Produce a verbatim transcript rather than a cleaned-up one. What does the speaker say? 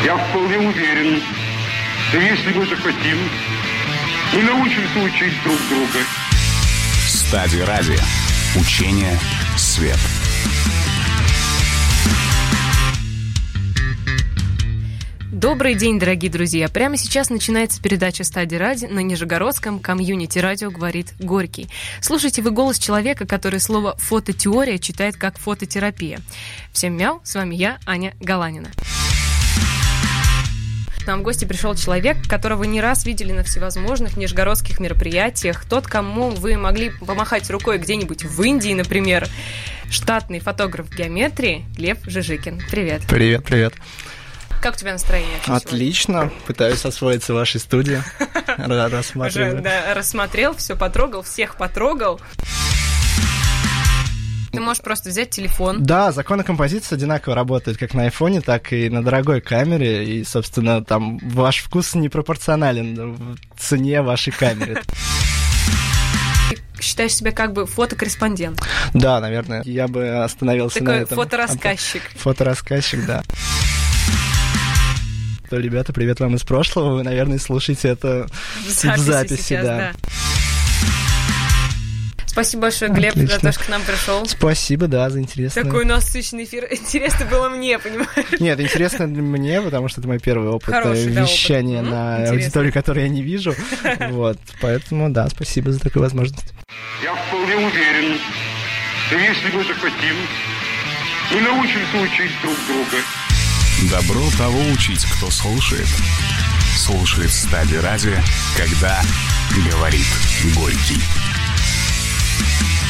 Я вполне уверен, что если мы захотим, мы научимся учить друг друга. Стади Радио. Учение свет. Добрый день, дорогие друзья! Прямо сейчас начинается передача «Стади Радио» на Нижегородском комьюнити-радио «Говорит Горький». Слушайте вы голос человека, который слово «фототеория» читает как «фототерапия». Всем мяу, с вами я, Аня Галанина. К нам в гости пришел человек, которого не раз видели на всевозможных нижегородских мероприятиях. Тот, кому вы могли помахать рукой где-нибудь в Индии, например. Штатный фотограф геометрии Лев Жижикин. Привет. Привет, привет. Как у тебя настроение? Отлично. Сегодня? Пытаюсь освоиться в вашей студии. Рассматриваю. Уже, да, рассмотрел, все потрогал, всех потрогал. Ты можешь просто взять телефон. Да, законы композиции одинаково работают как на айфоне, так и на дорогой камере. И, собственно, там ваш вкус непропорционален в цене вашей камеры. Ты считаешь себя как бы фотокорреспондент? Да, наверное. Я бы остановился Такой на этом. Такой фоторассказчик. Фоторассказчик, да. То, ребята, привет вам из прошлого. Вы, наверное, слушаете это в записи, в записи сейчас, да. да. Спасибо большое, Глеб, Отлично. За то, что к нам пришел. Спасибо, да, за интересный... Такой насыщенный эфир. Интересно было мне, понимаешь? Нет, интересно мне, потому что это мой первый опыт Хороший, вещания да, опыт. на Интересно. аудиторию, которую я не вижу. Вот, поэтому, да, спасибо за такую возможность. Я вполне уверен, что если мы захотим, мы научимся учить друг друга. Добро того учить, кто слушает. Слушает Стади Радио, когда говорит Горький.